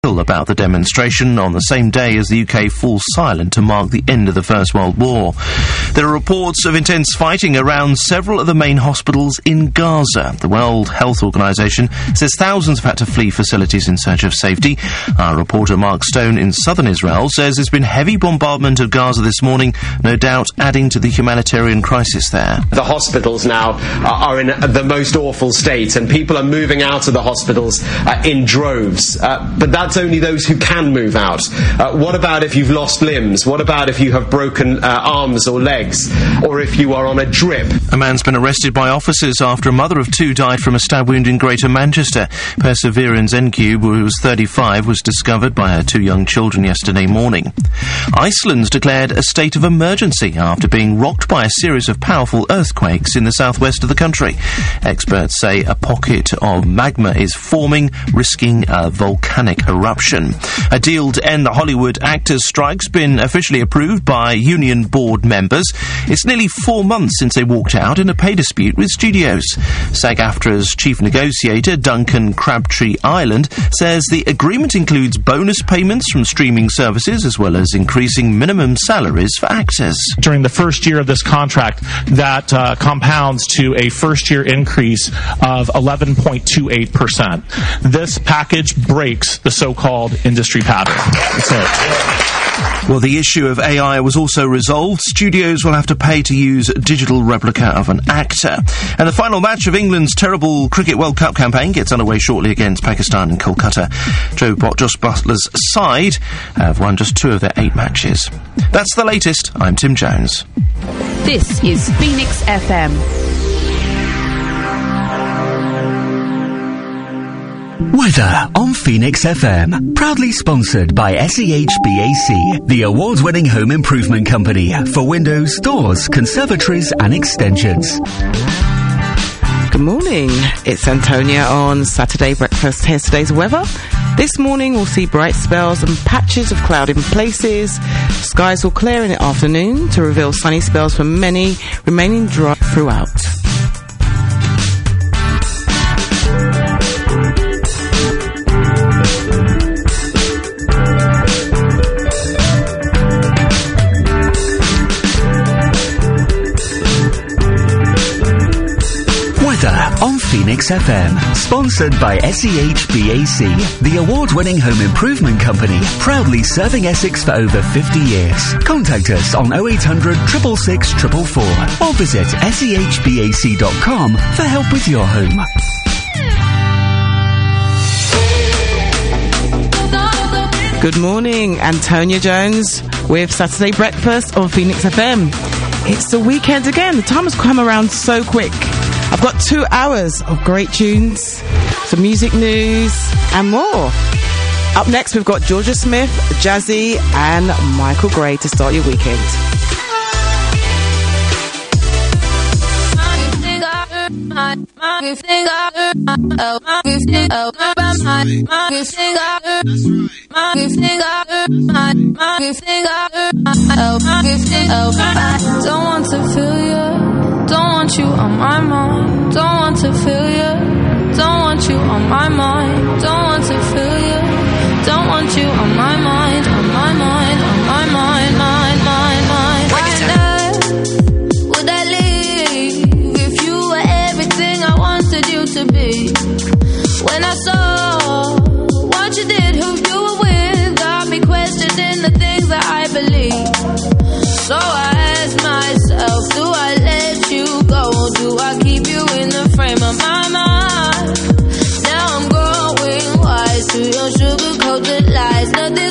about the demonstration on the same day as the UK falls silent to mark the end of the First World War. There are reports of intense fighting around several of the main hospitals in Gaza. The World Health Organization says thousands have had to flee facilities in search of safety. Our reporter Mark Stone in southern Israel says there's been heavy bombardment of Gaza this morning, no doubt adding to the humanitarian crisis there. The hospitals now are in the most awful state, and people are moving out of the hospitals in droves. But that's only those who can move out. What about if you've lost limbs? What about if you have broken arms or legs? Or if you are on a drip? A man's been arrested by officers after a mother of two died from a stab wound in Greater Manchester. Perseverance N-Cube, who was 35, was discovered by her two young children yesterday morning. Iceland's declared a state of emergency after being rocked by a series of powerful earthquakes in the southwest of the country. Experts say a pocket of magma is forming, risking a volcanic eruption. A deal to end the Hollywood actors' strike's been officially approved by union board members. It's nearly 4 months since they walked out in a pay dispute with studios. SAG-AFTRA's chief negotiator, Duncan Crabtree-Ireland, says the agreement includes bonus payments from streaming services as well as increasing minimum salaries for actors. During the first year of this contract, that compounds to a first-year increase of 11.28%. This package breaks the so-called industry pattern. That's it. Well, the issue of AI was also resolved. Studios will have to pay to use a digital replica of an actor. And the final match of England's terrible Cricket World Cup campaign gets underway shortly against Pakistan in Kolkata. Josh Buttler's side have won just 2 of their 8 matches. That's the latest. I'm Tim Jones. This is Phoenix FM. Weather on Phoenix FM. Proudly sponsored by SEHBAC, the award-winning home improvement company for windows, doors, conservatories and extensions. Good morning. It's Antonia on Saturday Breakfast. Here's today's weather. This morning we'll see bright spells and patches of cloud in places. Skies will clear in the afternoon to reveal sunny spells for many, remaining dry throughout. On Phoenix FM, sponsored by SEHBAC, the award-winning home improvement company, proudly serving Essex for over 50 years. Contact us on 0800 666 444 or visit sehbac.com for help with your home. Good morning, Antonia Jones with Saturday Breakfast on Phoenix FM. It's the weekend again. The time has come around so quick. I've got 2 hours of great tunes, some music news, and more. Up next, we've got Georgia Smith, Jazzy, and Michael Gray to start your weekend. Don't want to feel you. Don't want you on my mind. Don't want to feel you. Don't want you on my mind. Don't want to feel you. Don't want you on my mind. On my mind. On my mind. Mind. Mind. Mind. Why would I leave if you were everything I wanted you to be? When I saw what you did, who you were with, got me questioning the things that I believe. So I asked myself, do I let you go? Do I keep you in the frame of my mind? Now I'm growing wise to your sugar-coated lies. Nothing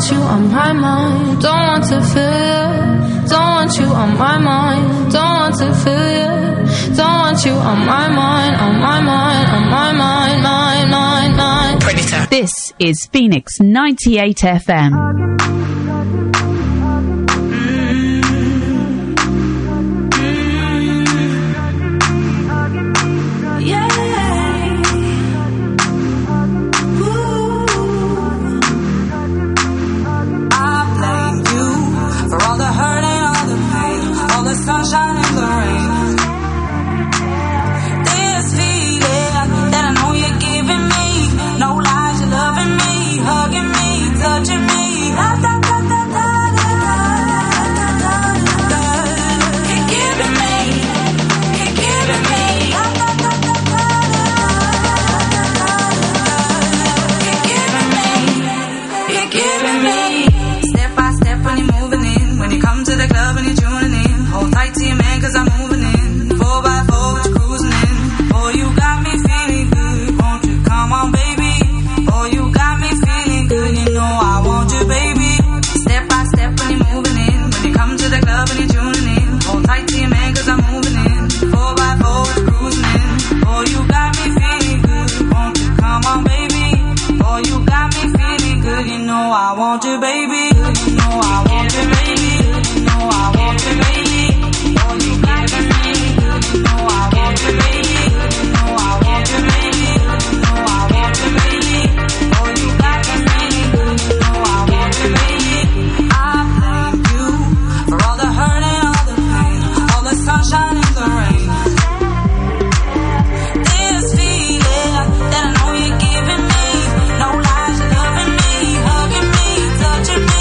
want you on my mind. Don't want to feel you. Don't want you on my mind. Don't want to feel you. Don't want you on my mind. On my mind. On my mind. Mind. Mind. Mind. Predator. This is Phoenix 98 FM. Sunshine and the rain. This feeling that I know you're giving me. No lies, you're loving me, hugging me, touching me. Da, da, da, da, da, da, da, da, da. You're giving me, you're giving me. Da, da, da, da, da, da, da, da. You're giving me, you're giving me. Step by step when you're moving in. When you come to the club and you're tuning in. Hold tight to your man, cause I'm moving in. 4x4 with you cruising in. Boy, you got me feeling good. Won't you come on, baby? Boy, you got me feeling good. You know I want you, baby. Step by step when you're moving in. When you come to the club and you're tuning in. Hold tight to your man, cause I'm moving in. 4x4 with you cruising in. Boy, you got me feeling good. Won't you come on, baby? Boy, you got me feeling good. You know I want you, baby. You know I want you, baby. You know I want you, baby. Sunshine and the rain. This feeling that I know you're giving me. No lies, you're loving me, hugging me, touching me.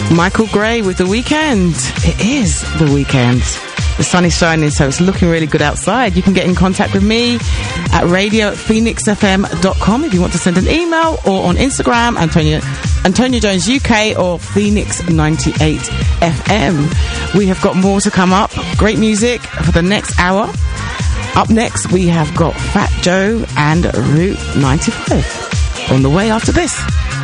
Michael Gray with The Weekend. It is The Weekend. The sun is shining, so it's looking really good outside. You can get in contact with me at radio@phoenixfm.com if you want to send an email, or on Instagram, Antonia Jones UK or Phoenix98FM. We have got more to come up. Great music for the next hour. Up next, we have got Fat Joe and Route 95 on the way after this.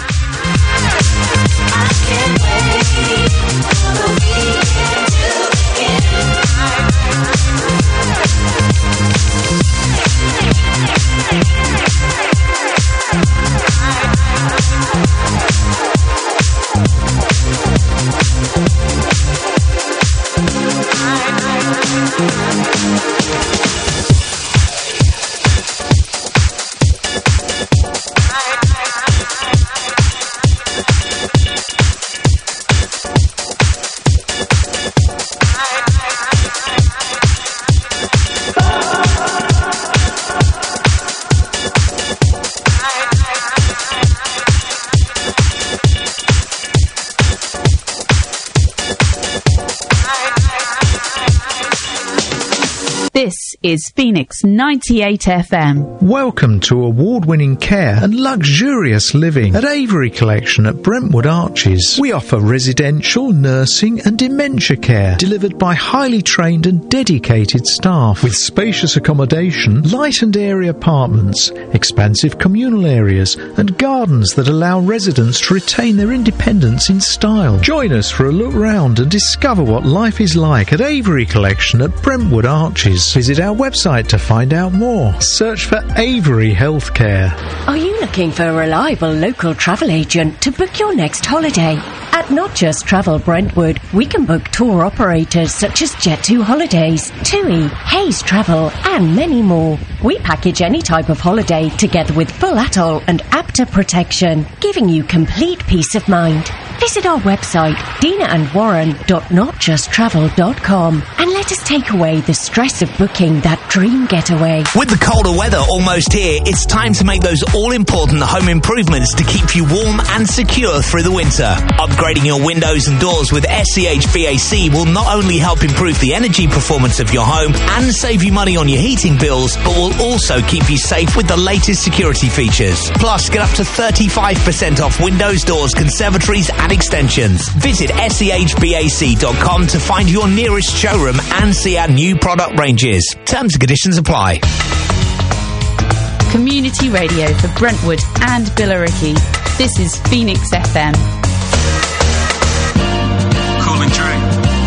This is Phoenix 98 FM. Welcome to award-winning care and luxurious living at Avery Collection at Brentwood Arches. We offer residential, nursing and dementia care delivered by highly trained and dedicated staff with spacious accommodation, light and airy apartments, expansive communal areas and gardens that allow residents to retain their independence in style. Join us for a look round and discover what life is like at Avery Collection at Brentwood Arches. Visit our website to find out more. Search for Avery Healthcare. Are you looking for a reliable local travel agent to book your next holiday? At Not Just Travel Brentwood, we can book tour operators such as Jet2 Holidays, TUI, Hayes Travel, and many more. We package any type of holiday together with full atoll and APTA protection, giving you complete peace of mind. Visit our website, dinaandwarren.notjusttravel.com, and let us take away the stress of booking that dream getaway. With the colder weather almost here, it's time to make those all-important home improvements to keep you warm and secure through the winter. Upgrading your windows and doors with SCHVAC will not only help improve the energy performance of your home and save you money on your heating bills, but will also keep you safe with the latest security features. Plus, get up to 35% off windows, doors, conservatories and extensions. Visit SCHBAC.com to find your nearest showroom and see our new product ranges. Terms and conditions apply. Community radio for Brentwood and Billericay. This is Phoenix FM. Calling Dre.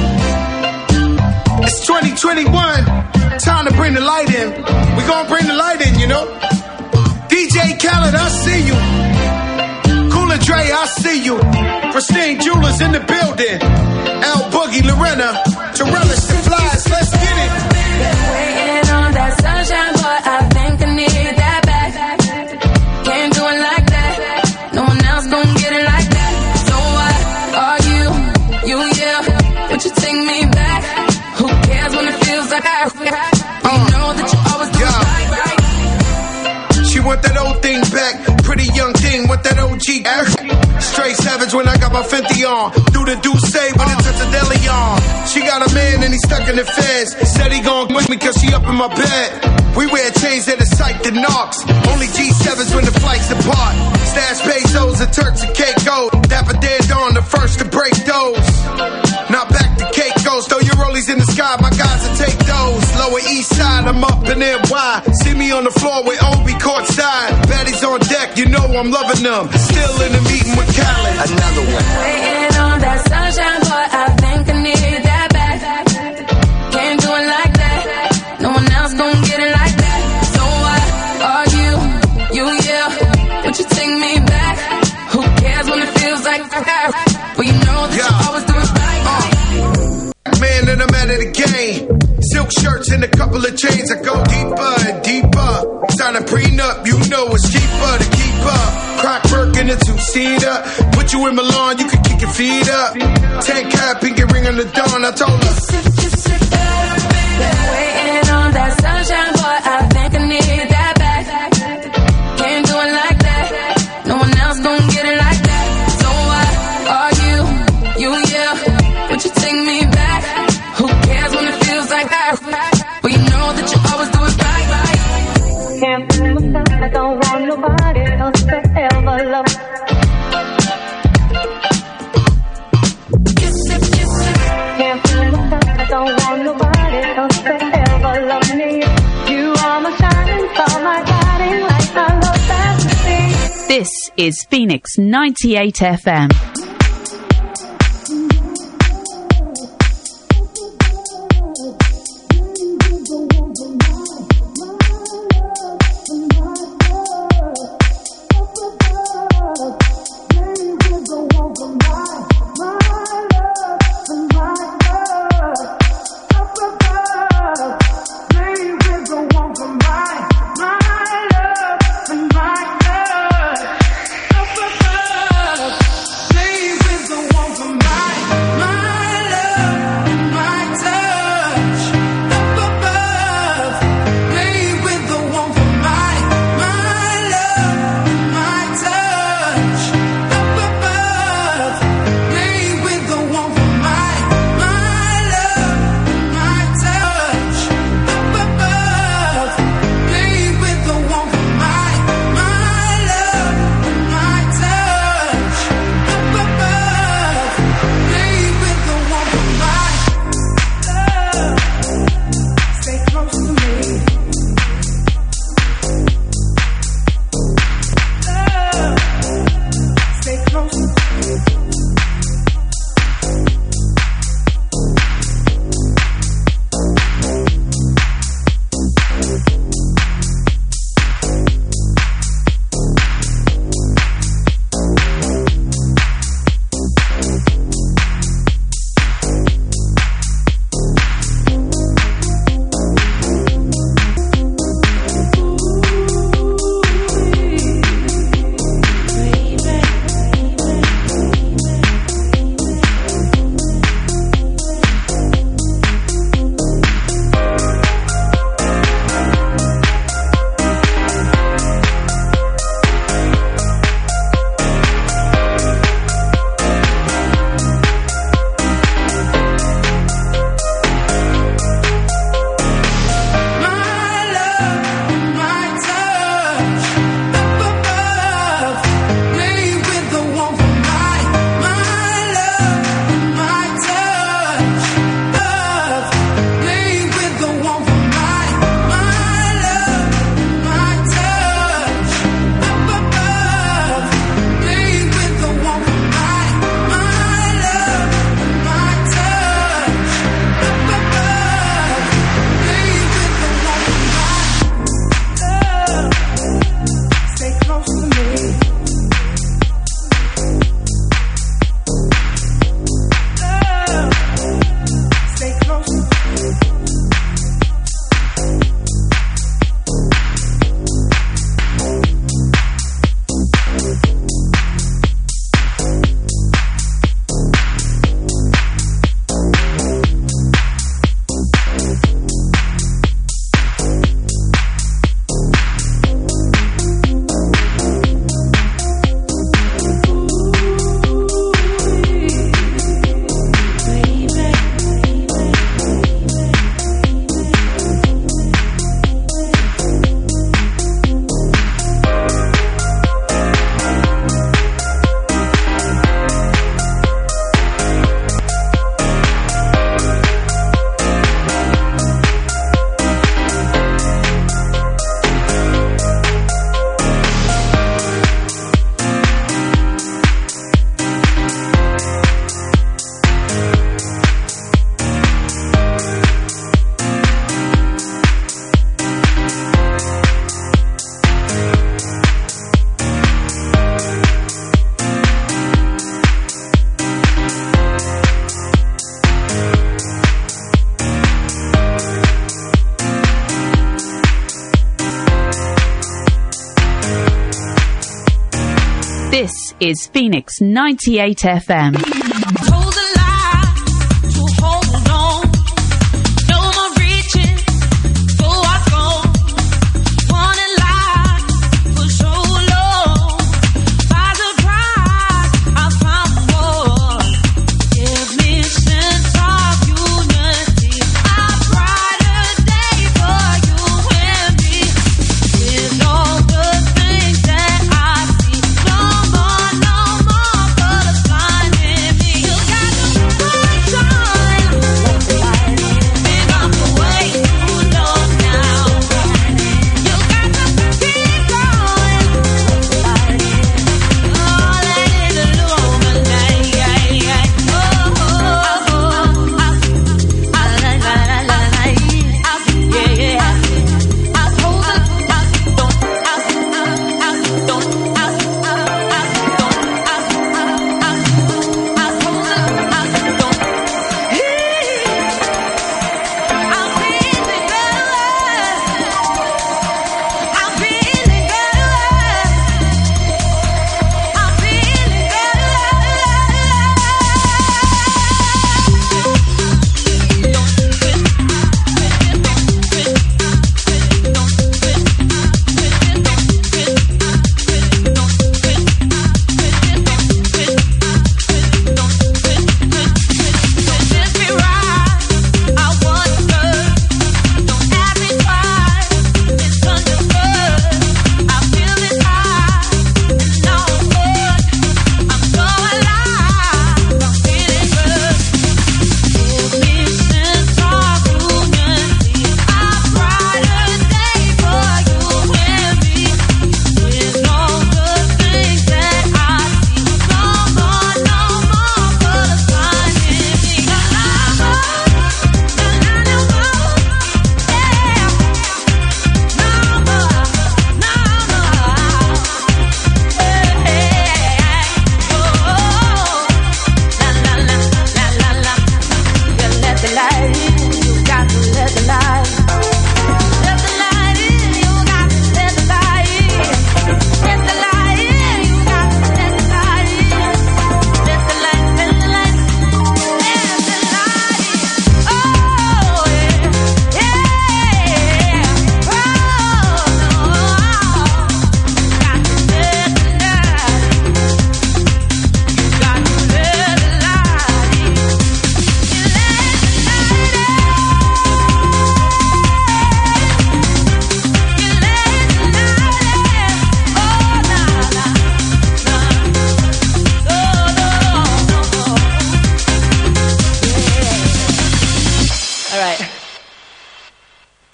It's 2021. Time to bring the light in. We gonna bring the light in, you know. DJ Khaled, I see you. Coolin' Dre, I see you. Pristine Jewelers in the building. L Boogie, Lorena, Torellis, the Flies. Let's get it. Been waiting on that sunshine, but I think I need that back. Can't do it like that. No one else gon' get it like that. So what are you? Yeah. Would you take me back? Who cares when it feels like I know that you always do right. She want that old thing back. Pretty young thing with that OG. Straight savage when I got my 50 on. Do the say when it touch a deli on. She got a man and he stuck in the feds. Said he gon' with me cause she up in my bed. We wear chains that are psyched and knocks. Only G7s when the flights depart. Stash pesos and Turks and Caicos. Dapper Dead on the first to break those. Not back to Caicos. Throw your rollies in the sky, my guys will take those. Lower East Side, I'm up in NY. See me on the floor with Obi courtside. Baddies on deck, you know I'm loving them. Still in the meeting with Khaled. Another one. Waiting on that sunshine, but I think I need that back. Can't do it like that. No one else gon' get it like that. So what are you? Yeah. Would you take me back? Who cares when it feels like that? Well, you know that you always do it right. Man, and I'm out of the game. Silk shirts and a couple of chains. I go deeper and deeper. Sign a prenup, you know it's cheaper to keep up. Croc Birkin, a two-seater. Put you in Milan, you can kick your feet up. 10 cap, pinky ring on the dawn. I told her. Been waiting on that sunshine, but I think I need that back. Can't do it like that. No one else gon' get it like that. So what are you? This is Phoenix 98 FM. This is Phoenix 98 FM. You got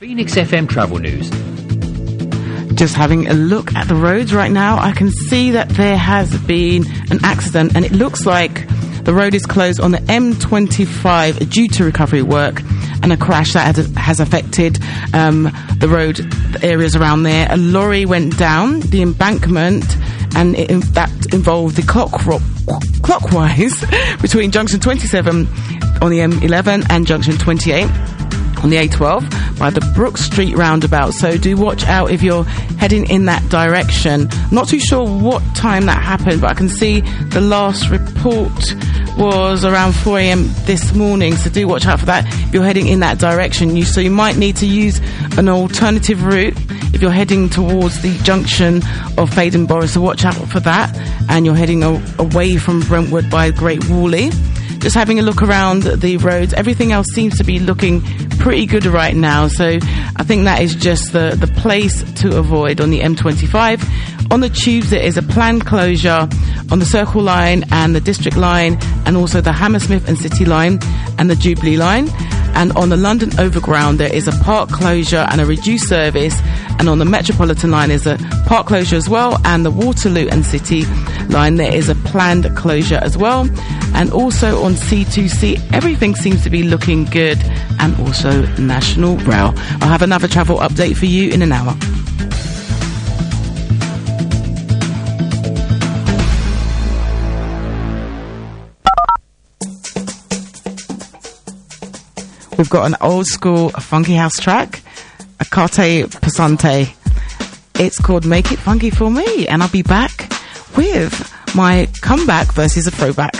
Phoenix FM Travel News. Just having a look at the roads right now, I can see that there has been an accident, and it looks like the road is closed on the M25 due to recovery work and a crash that has affected the road areas around there. A lorry went down the embankment, and that involved the clockwise between junction 27 on the M11 and junction 28 on the A12 by the Brook Street roundabout. So do watch out if you're heading in that direction. Not too sure what time that happened, but I can see the last report was around 4 a.m. this morning, so do watch out for that if you're heading in that direction. So you might need to use an alternative route if you're heading towards the junction of Faden Borough, so watch out for that, and you're heading away from Brentwood by Great Whalley. Just having a look around the roads, everything else seems to be looking pretty good right now, so I think that is just the place to avoid on the M25. On the tubes, there is a planned closure on the Circle Line and the District Line, and also the Hammersmith and City Line and the Jubilee Line. And on the London Overground, there is a park closure and a reduced service. And on the Metropolitan Line is a park closure as well. And the Waterloo and City Line, there is a planned closure as well. And also on C2C, everything seems to be looking good. And also National Rail. I'll have another travel update for you in an hour. We've got an old school funky house track, a Carte Passante. It's called Make It Funky For Me, and I'll be back with my comeback versus a throwback.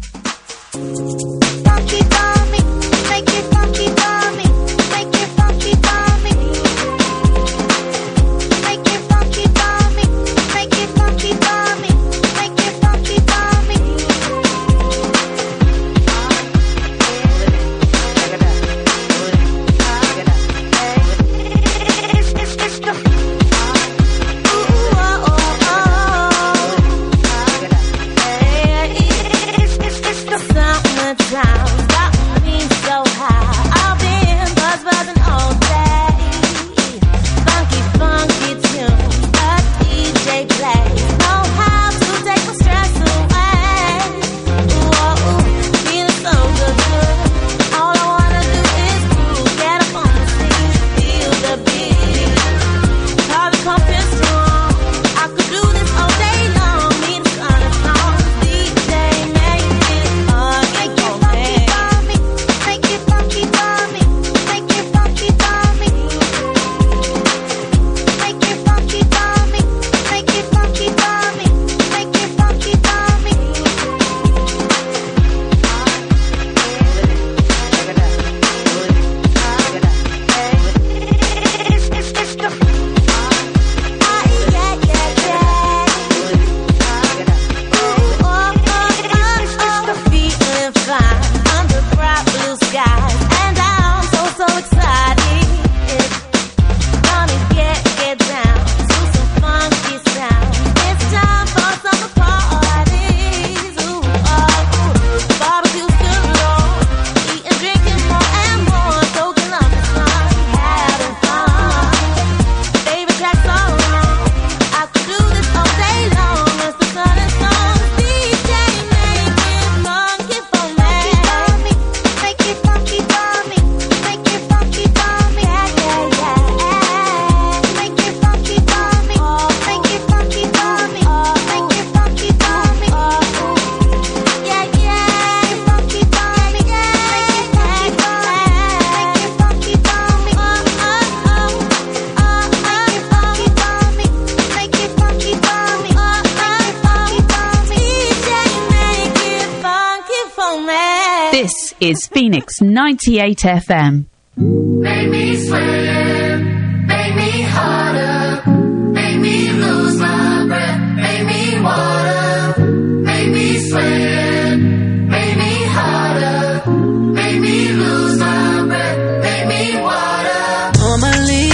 This is Phoenix 98 FM. Make me sweat, make me harder, make me lose my breath, make me water, make me sweat, make me harder, make me lose my breath, make me water. Normally,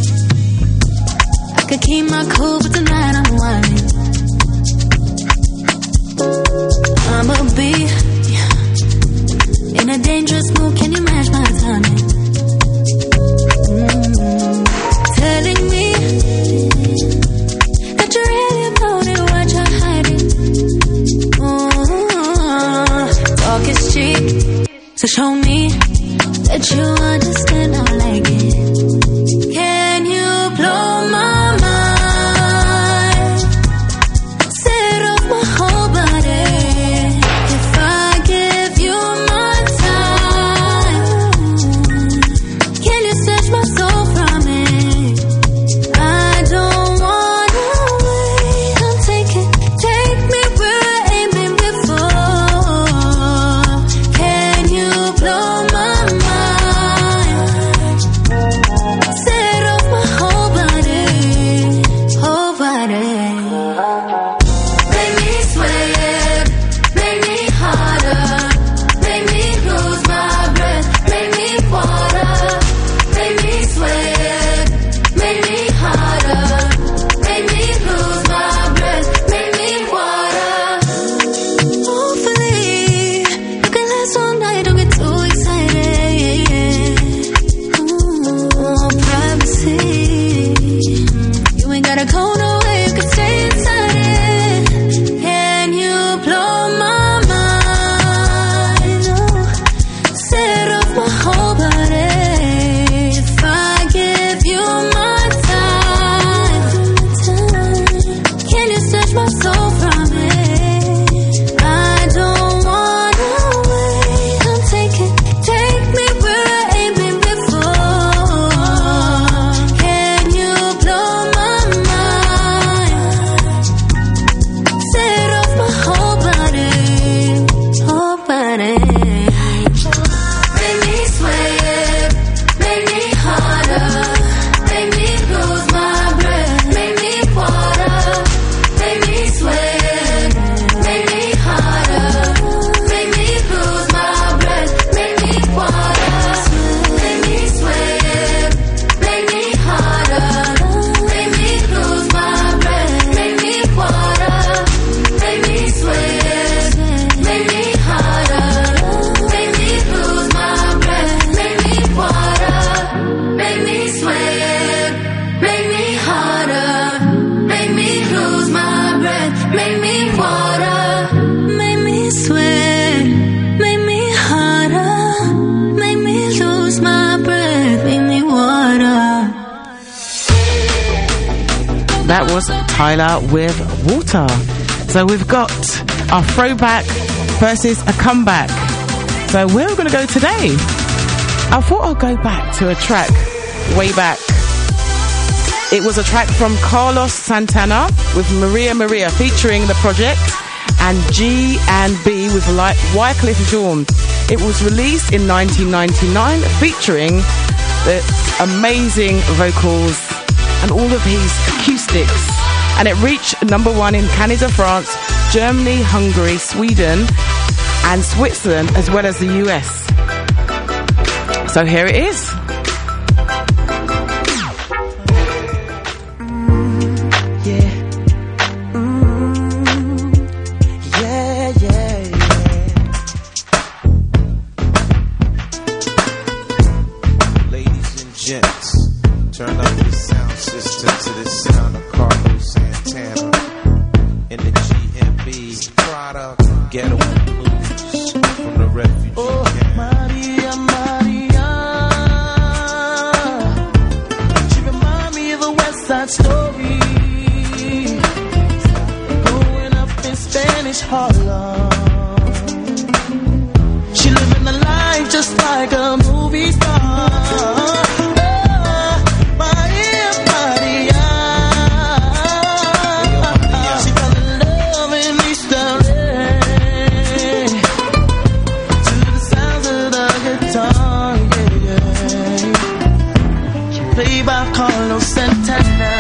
I could keep my cool, but tonight I'm whining. I'ma be in a dangerous mood, can you match my timing? telling me that you really about it, what you're hiding. Talk is cheap, so show me that you understand I like it. Can you blow my mind? Set off my whole body. If I give you my time, can you snatch my soul from it? I don't wanna wait. Come take me where I ain't been before. Can you blow my mind? Set off my whole body, whole body. Make me sweat, make me harder, make me lose my breath, make me water, make me sweat, make me harder, make me lose my breath, make me water. Hopefully, you can last all night, don't get too excited. Privacy, you ain't gotta go nowhere, you can stay inside it. Can you blow my mind? Set off my whole body. If I give you my time, can you snatch my soul from it? I don't wanna wait. Come take me where I ain't been before. Can you blow my mind? Set off my whole body, whole body. Make me sweat, make me harder, make me lose my breath, make me water, make me sweat, make me harder, make me lose my breath, make me water, make me sweat, make me harder, make me lose my breath, make me water, make me sweat, make me harder, make me lose my breath, make me water, make me sweat, make me harder, make me lose my breath, make me water, make me sweat, make me harder, make me lose my breath, make me water. That was Tyler with Water. So we've got our throwback versus a comeback. So where are we going to go today? I thought I'll go back to a track way back. It was a track from Carlos Santana with Maria Maria featuring The Project and G&B with Wycliffe Jean. It was released in 1999 featuring the amazing vocals and all of his acoustics. And it reached number 1 in Canada, France, Germany, Hungary, Sweden and Switzerland, as well as the US. So here it is. Turn up the sound system to the sound of Carlos Santana in the GMB product Ghetto Blues from the refugee camp. Maria, Maria, she remind me of a West Side Story, growing up in Spanish Harlem. She living the life just like a movie star. Carlos Santana.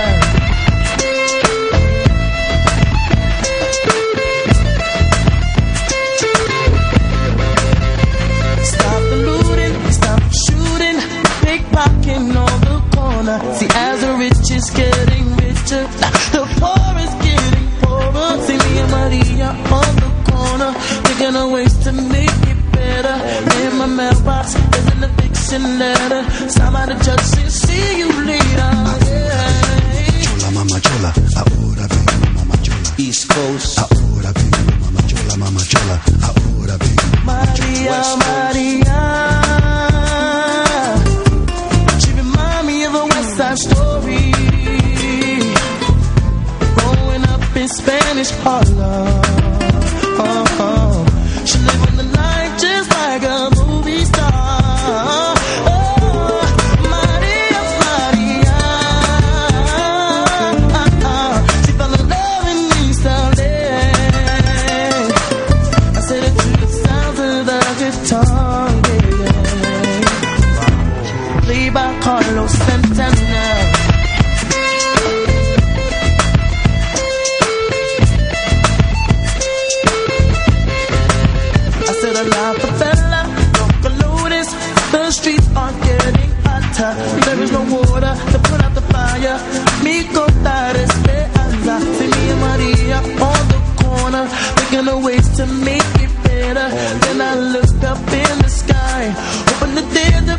Stop the looting, stop the shooting, pickpocketing on the corner. See, as the rich is getting richer, the poor is getting poorer. See me and Maria on the corner, thinking of ways to make it better. In my mailbox, there's an eviction letter. Signed by the judge, say, see you later. East Coast. Ahora vengo, Mama Chola, Mama Chola. Ahora vengo, Maria, West Coast. Maria. She remind me of a West Side Story. Growing up in Spanish Harlem. She living the life just like a movie star. Maria, Maria. She fell in love in East LA. I said it to the sound of the guitar, yeah. Played by Carlos Santana. I said a la favela, Roca Lotus. The streets are getting hotter. There is no water to put out the fire. Mi contar esperanza. See me and Maria on the corner, thinking of ways to make it better. Then I looked up in the sky, hoping the day of the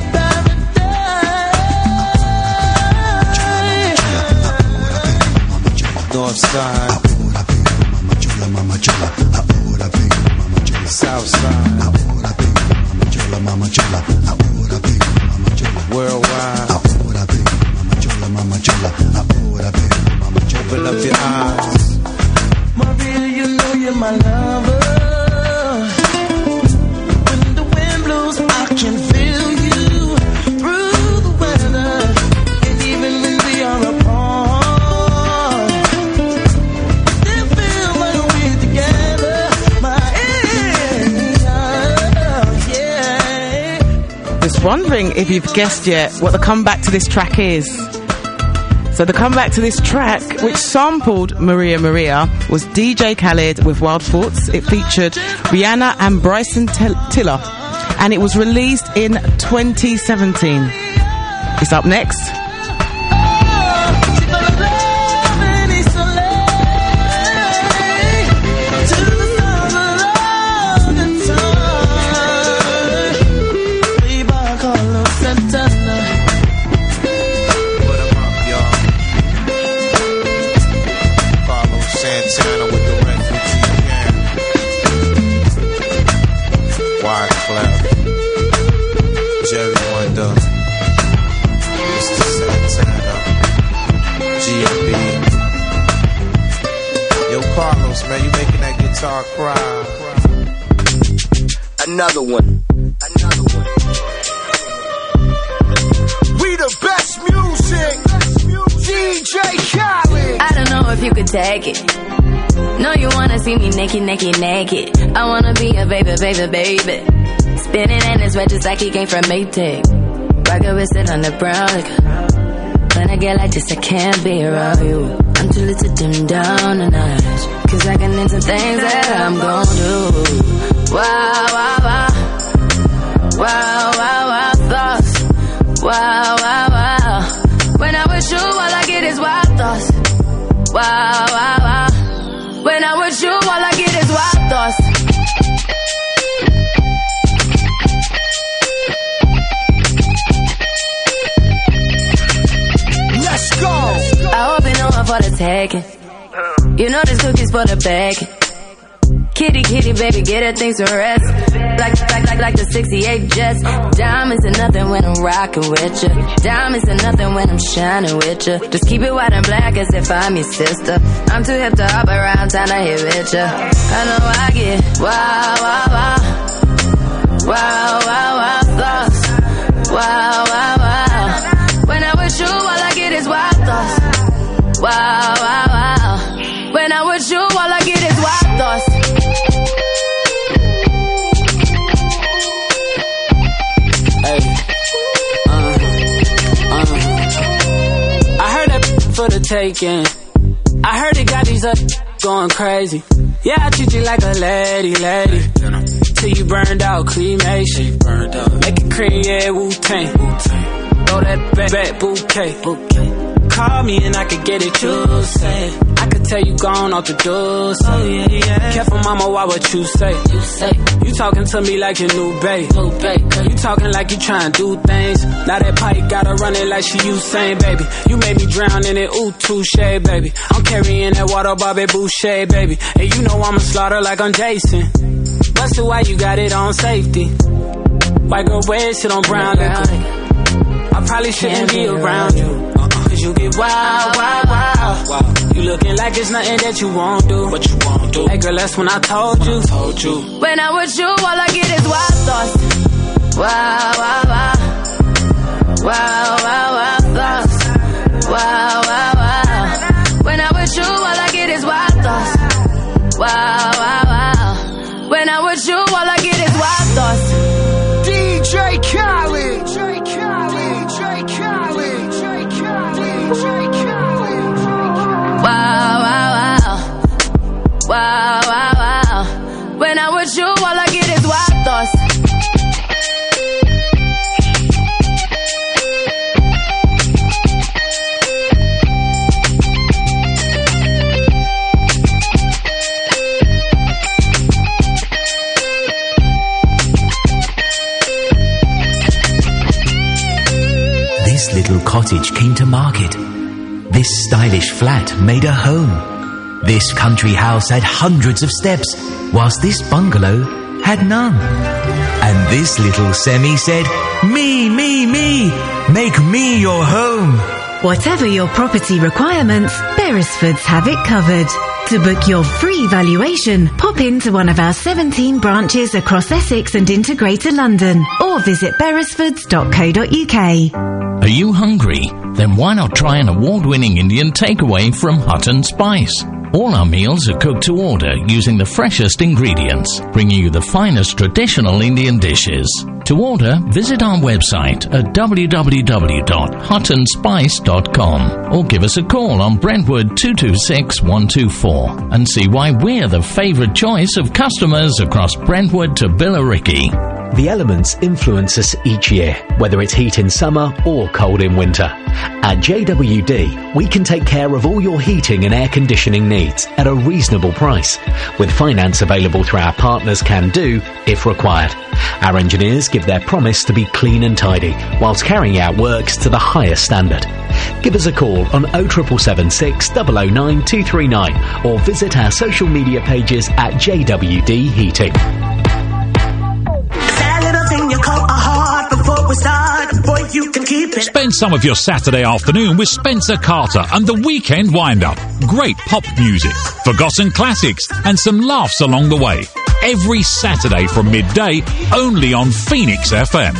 paradise. North Side. Ahora vengo, Mama Chola, Mama Chola. Ahora vengo, Mama Chola. South Side. Ahora vengo, Mama Chola, Mama Chola. Ahora vengo, Mama Chola. Worldwide. Ahora vengo, Mama Chola, Mama Chola. Ahora vengo, Mama Chola. Open up your eyes. Maria, you know you're my lover. When the wind blows, I can feel you through the weather. And even when we are apart, still feel like we're together. Yeah. Just wondering if you've guessed yet what the comeback to this track is. So the comeback to this track, which sampled Maria Maria, was DJ Khaled with Wild Thoughts. It featured Rihanna and Bryson Tiller, and it was released in 2017. It's up next. Santana with the refugee camp. Wyclef, Jerry Wonder, Mr. Santana, G.O.B. Yo, Carlos, man, you making that guitar cry. Another one. We the best music. DJ Khaled. I don't know if you could take it. No, you wanna see me naked, naked, naked. I wanna be a baby, baby, baby. Spinning in his red just like he came from Maytag. Rocket with it on the brown liquor. When I get like this, I can't be around you. I'm too little to dim down a notch. Cause I can into things that I'm gon' do. Wow, wow, wow. Wow, wow, wow, thoughts. Wow, wow, wow. When I'm with you, all I get is wild thoughts. Wow, wow, wow. When I'm with you, all I get is wild thoughts. Let's go. I hope you know I'm for the taking. You know this cookie's for the bag. Kitty, kitty, baby, get her things to rest. Like the 68 Jets. Diamonds are nothing when I'm rocking with you. Diamonds are nothing when I'm shining with you. Just keep it white and black as if I'm your sister. I'm too hip to hop around town to hit with you. I know I get wow, wow, wow. Wow, wow, wow, thoughts. Wow, wow, wow. When I'm with you, all I get is wild thoughts. Wow, wow, wow. When I'm with you, all I get is wild thoughts. I heard that for the taking. I heard it got these up going crazy. Yeah, I treat you like a lady. Till you burned out, cremation. Make it cream, yeah, Wu-Tang. Throw that back bouquet. call me and I could get it, you say. I could tell you gone off the door, say. Oh, yeah, yeah. Careful, mama, why what you say? You talking to me like your new babe. You talking like you trying to do things. Now that pipe gotta run it like she Usain, baby. You made me drown in it, ooh, touche, baby. I'm carrying that water, Bobby Boucher, baby. And you know I'ma slaughter like I'm Jason. Busted, why you got it on safety? White girl wear shit on brown liquor. I probably shouldn't be around you. Cause you get wild, wild, wild. You looking like it's nothing that you won't do. What you won't do. Hey girl, that's when I told you. When I'm with you, all I get is wild thoughts. Wow, wow, wow. Wow, wow, wow thoughts. Wow, wow, wow. When I'm with you, all I get is wild thoughts. Wow, wow, wow. When I'm with you, all I get is wild thoughts. DJ Khaled. DJ Khaled. DJ Khaled. DJ Khaled. DJ Khaled. Wow, wow, wow. Wow, wow, wow. When I'm with you, all I get is wild thoughts. This little cottage came to market. This stylish flat made a home. This country house had hundreds of steps, whilst this bungalow had none. And this little semi said, me, make me your home. Whatever your property requirements, Beresfords have it covered. To book your free valuation, pop into one of our 17 branches across Essex and into Greater London, or visit beresfords.co.uk. Are you hungry? Then why not try an award-winning Indian takeaway from Hutton Spice? All our meals are cooked to order using the freshest ingredients, bringing you the finest traditional Indian dishes. To order, visit our website at www.huttonspice.com or give us a call on Brentwood 226 124 and see why we're the favourite choice of customers across Brentwood to Billericay. The elements influence us each year, whether it's heat in summer or cold in winter. At JWD, we can take care of all your heating and air conditioning needs at a reasonable price, with finance available through our partners Can Do if required. Our engineers give their promise to be clean and tidy, whilst carrying out works to the highest standard. Give us a call on 07776 009 239 or visit our social media pages at JWD Heating. Spend some of your Saturday afternoon with Spencer Carter and the Weekend Wind-Up. Great pop music, forgotten classics, and some laughs along the way. Every Saturday from midday, only on Phoenix FM.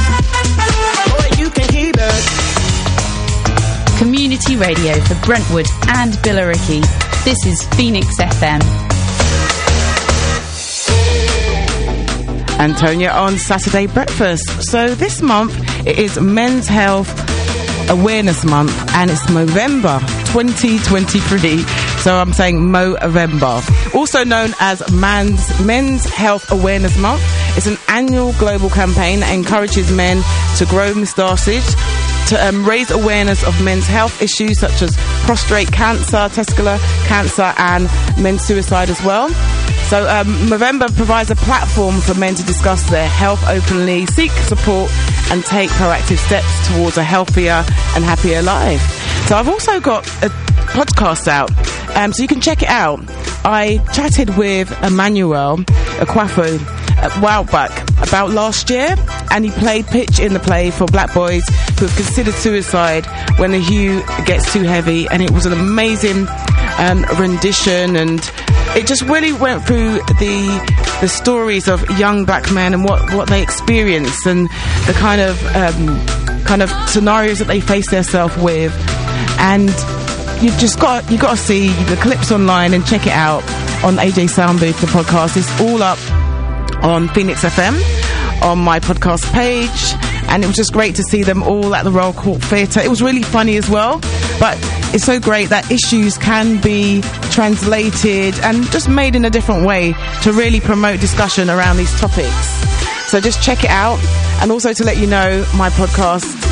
Community radio for Brentwood and Billericay. This is Phoenix FM. Antonia on Saturday Breakfast. So this month it is Men's Health Awareness Month and it's Movember 2023. So I'm saying Movember. Also known as Men's Health Awareness Month. It's an annual global campaign that encourages men to grow moustaches, to raise awareness of men's health issues such as prostate cancer, testicular cancer and men's suicide as well. So Movember provides a platform for men to discuss their health openly, seek support and take proactive steps towards a healthier and happier life. So I've also got a podcast out, so you can check it out. I chatted with Emmanuel Aquafo a while back about last year, and he played pitch in the play for black boys who have considered suicide when the hue gets too heavy, and it was an amazing rendition, and it just really went through the stories of young black men and what they experience and the kind of scenarios that they face themselves with. And you got to see the clips online and check it out on AJ Soundbooth, the podcast. It's all up on Phoenix FM on my podcast page, and it was just great to see them all at the Royal Court Theatre. It was really funny as well, but it's so great that issues can be translated and just made in a different way to really promote discussion around these topics. So just check it out. And also to let you know, my podcast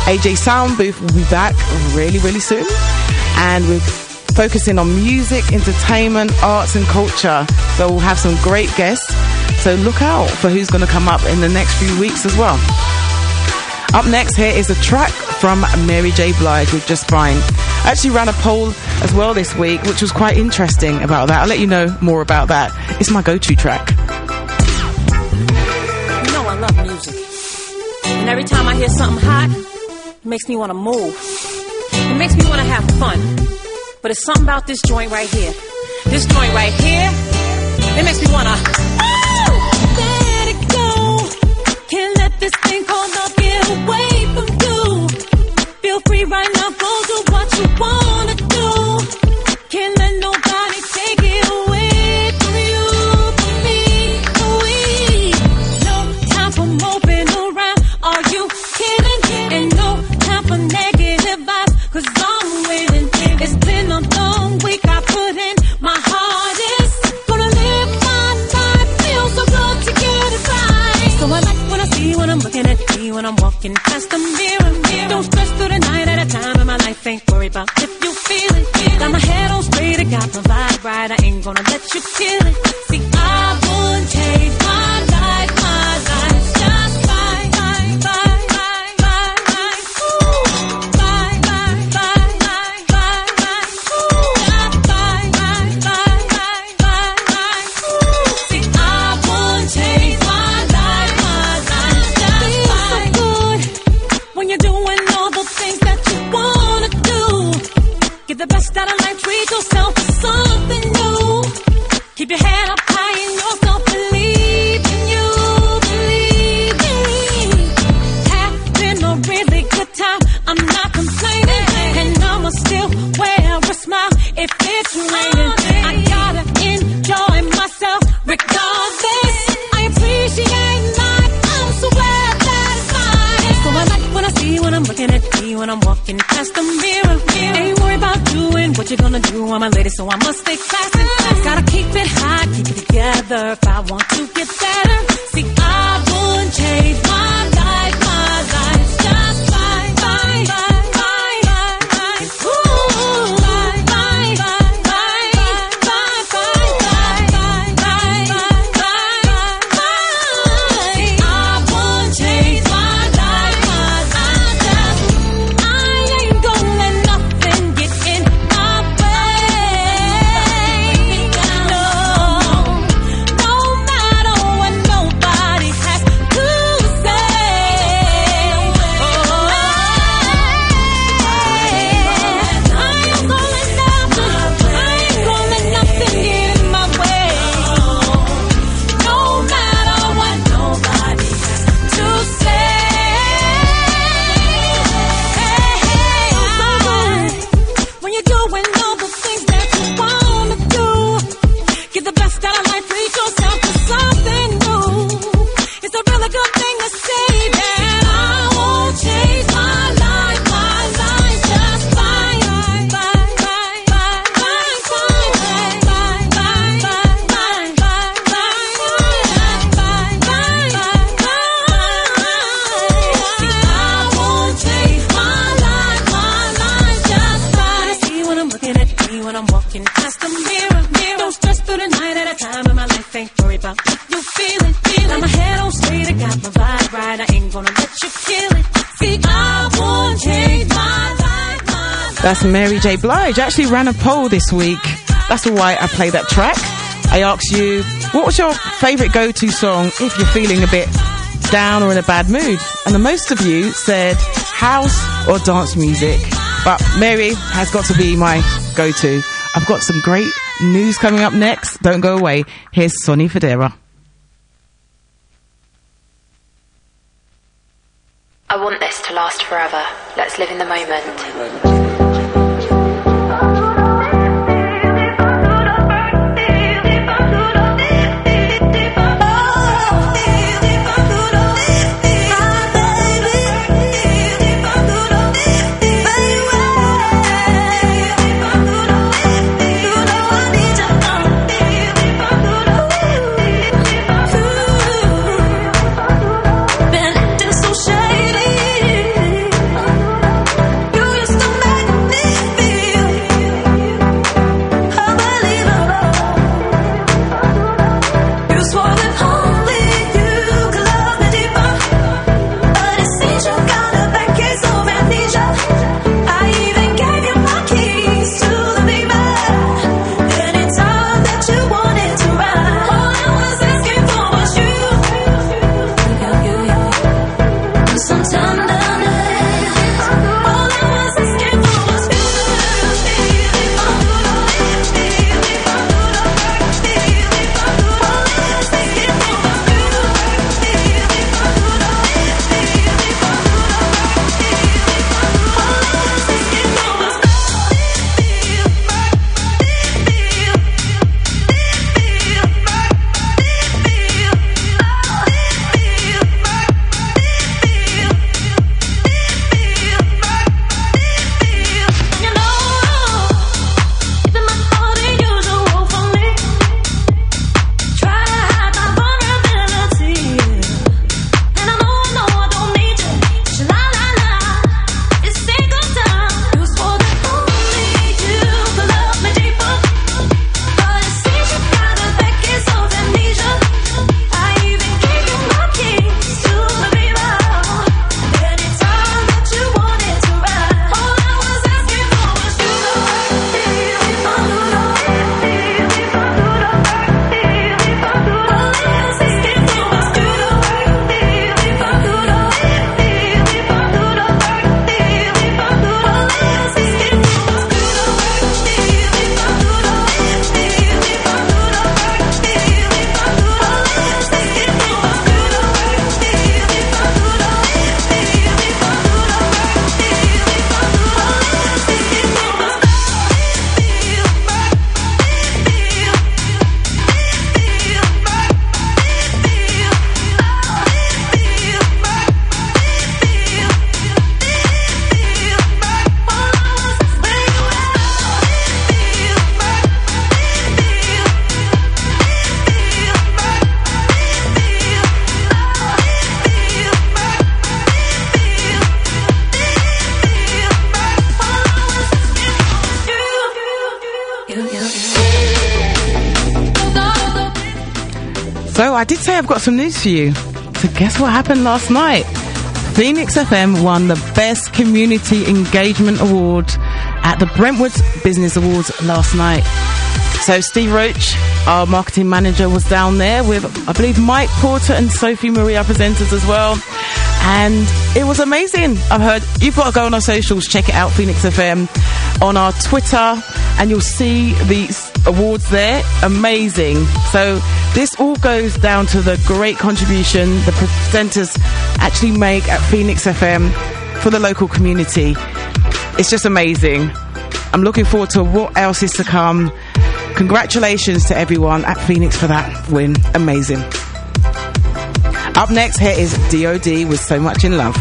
AJ Sound Booth will be back really, really soon. And we're focusing on music, entertainment, arts and culture. So we'll have some great guests. So look out for who's going to come up in the next few weeks as well. Up next, here is a track from Mary J. Blige with Just Fine. I actually ran a poll as well this week, which was quite interesting about that. I'll let you know more about that. It's my go-to track. You know I love music. And every time I hear something hot, it makes me want to move. It makes me want to have fun. But it's something about this joint right here. This joint right here, it makes me want to... Let it go. Can't let this thing called love get away from you. Feel free right now, go do what you wanna do. Can't let nobody take it away from you, from me, we. No time for moping around, are you kidding? And no time for negative vibes, 'cause I'm winning. It's been a long week, I put in my hardest. Gonna live my life, feel so good to get it right. So I like when I see when I'm looking at me, when I'm walking past the mirror. Don't stress through the night at a time in my life, ain't worried about if you feel it. Got my head on straight, I got my vibe right, I ain't gonna let you kill it. See, I wouldn't change my life just fine, fine, fine, fine, fine, fine. Ooh, fine, fine, fine, fine, fine, fine. Ooh, just fine, fine, fine, fine, fine, fine. Ooh, see, I wouldn't change my life just fine. Good when you're doing all the things that you wanna do. Get the best out of life, treat yourself to something new. Keep your head up high in yourself, believe in you, believe in me. Having a really good time, I'm not complaining. And I'ma still wear a smile if it's raining. I gotta enjoy myself regardless. I appreciate life, I'm so glad that it's mine. So I like when I see when I'm looking at me, when I'm walking past the mirror. Ain't worried about doing what you're gonna do, I'm a lady, so I must stay classy. Gotta keep it high, keep it together if I want to get better. See, I wouldn't change my life just fine, fine, fine, fine, fine. Ooh, fine, fine, fine, fine, fine, fine, fine, fine, fine, fine. See, I wouldn't change my life I ain't gonna let nothing get in my way. No, no matter what nobody has to say. Oh, I ain't gonna let nothing get in my way. No matter what nobody has to say. When you're doing all the things that you wanna do, get the best out of life, treat yourself to something new. It's a really good thing to say that I won't change my life just fine, fine, fine, fine, fine, fine, fine, fine, fine, fine, fine, fine, fine, see, I won't change my life just fine. See when I'm looking at me, when I'm walking past the mirror. Don't stress through the night at a time in my life, ain't worried about if you feel it. Got my head on straight, I got my vibe right, I ain't gonna let you kill it. See, I won't change my life. That's Mary J. Blige. I actually ran a poll this week. That's why I played that track. I asked you, what was your favourite go-to song if you're feeling a bit down or in a bad mood? And the most of you said house or dance music. But Mary has got to be my go-to. I've got some great news coming up next. Don't go away. Here's Sonny Fodera. I want this to last forever. Let's live in the moment. Been acting so shady. So I did say I've got some news for you. So guess what happened last night? Phoenix FM won the Best Community Engagement Award at the Brentwood Business Awards last night. So Steve Roach, our marketing manager, was down there with, I believe, Mike Porter and Sophie Marie, our presenters as well. And it was amazing. I've heard, you've got to go on our socials, check it out, Phoenix FM, on our Twitter, and you'll see the awards there. Amazing. So this all goes down to the great contribution the presenters actually make at Phoenix FM for the local community. It's just amazing. I'm looking forward to what else is to come. Congratulations to everyone at Phoenix for that win. Amazing. Up next, here is D.O.D. with So Much in Love.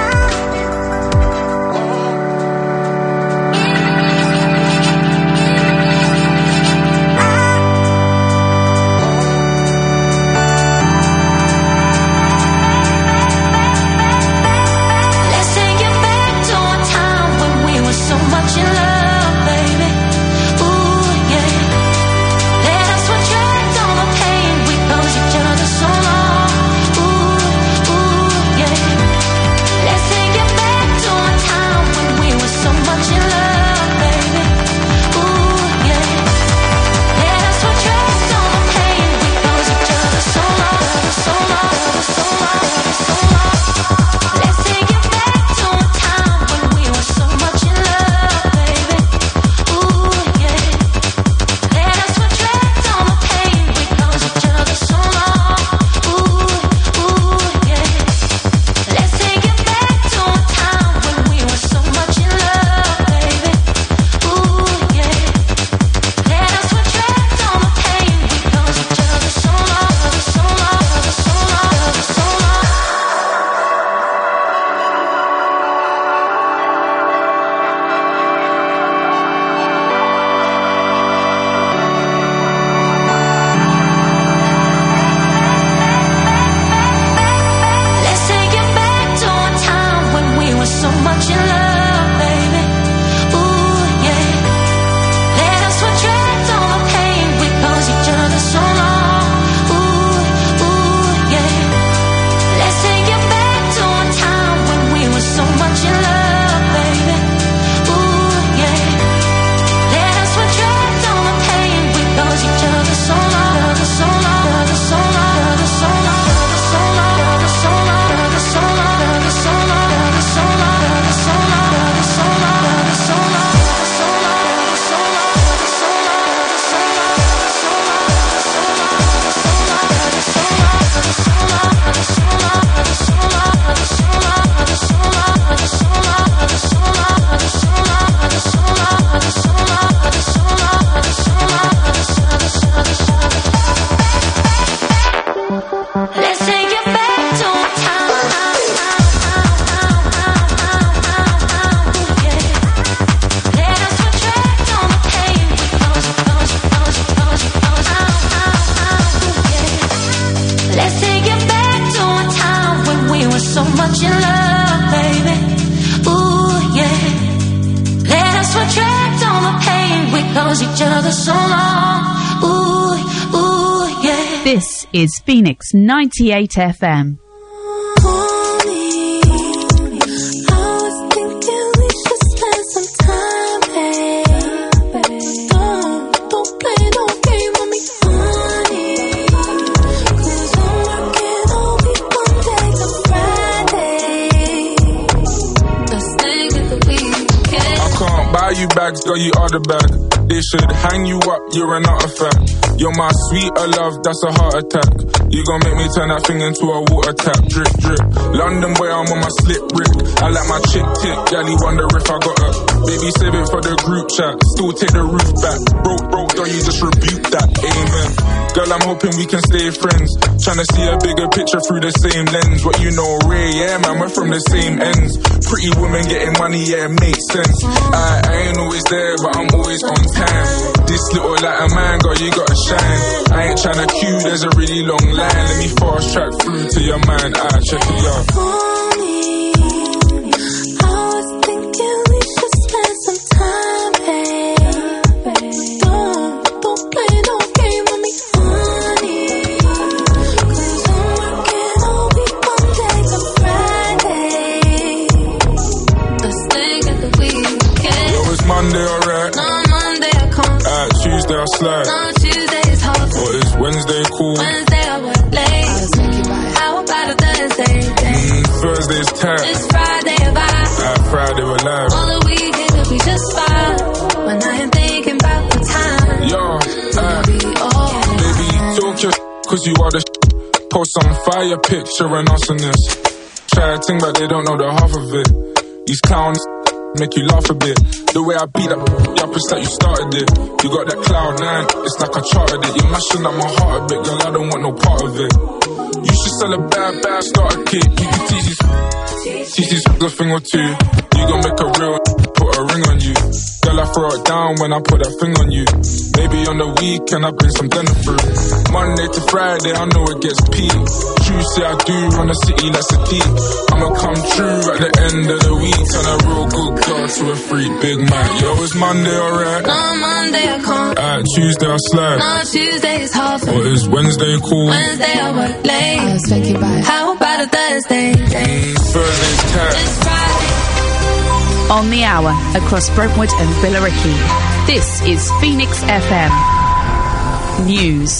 This is Phoenix 98 FM. Bags, girl, you are the bag. They should hang you up, you're an artifact. You're my sweeter love, that's a heart attack. You gon' make me turn that thing into a water tap. Drip, drip. London boy, I'm on my slip brick. I like my chick tick, gally wonder if I got her. Baby, save it for the group chat. Still take the roof back. Broke, girl, you just rebuke that. Amen. Girl, I'm hoping we can stay friends. Tryna see a bigger picture through the same lens. What you know, Ray, yeah, man, we're from the same ends. Pretty women getting money, yeah, it makes sense. I ain't always there, but I'm always on time. This little like a man, girl, you gotta shine. I ain't tryna queue, there's a really long line. Let me fast track through to your man. Check it out. Thursday's tight. It's Friday vibe. Friday we're live. On the weekend it'll be just fine. When I am thinking about the time. Yo, baby, talk your cause you are the post some fire picture and us on this. Try to think but they don't know the half of it. These clowns make you laugh a bit. The way I beat up, it's like you started it. You got that cloud nine, it's like I charted it. You're mashing up my heart a bit, girl, I don't want no part of it. You should sell a bad, start a kid. You can teach these a thing or two. You gon' make a real, put a ring on you. Girl, I throw it down when I put that thing on you. Maybe on the weekend I bring some dinner through. Monday to Friday, I know it gets peak. Tuesday I do run the city like Sadiq. I'ma come true at the end of the week. Turn a real good girl to a freak, Big Mac. Yo, it's Monday, alright? No, Monday I can't. Tuesday I slide. No, Tuesday is half. Or is Wednesday cool? Wednesday I work late. I was thinking about how about a Thursday? Thursday's tight. It's Friday. On the hour across Brentwood and Billericay. This is Phoenix FM News.